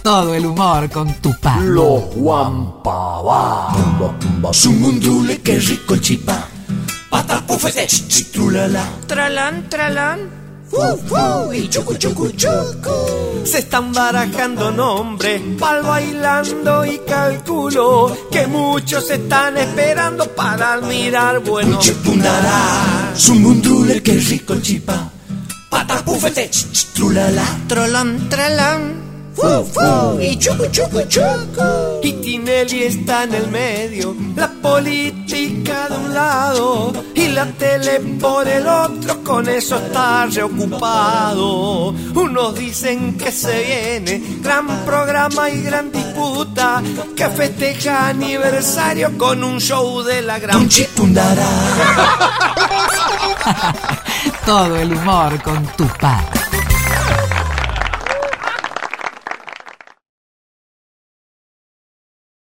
Todo el humor con Tupá. Los Guampabá. Sumundule, qué rico el chipá. Patapufete, chitrulala. Tralán, tralán. Y chucu, chucu, chucu. Se están barajando nombres pa'l bailando y calculo que muchos están esperando para admirar buenos Chipundará. Sumundule, qué rico el chipá. Patapufete, chitrulala. Tralán, tralán. Y chucu, chucu, chucu. Y Tinelli está en el medio, la política de un lado y la tele por el otro, con eso está reocupado. Unos dicen que se viene gran programa y gran disputa, que festeja aniversario con un show de la gran Chipundará. Todo el humor con Tupá.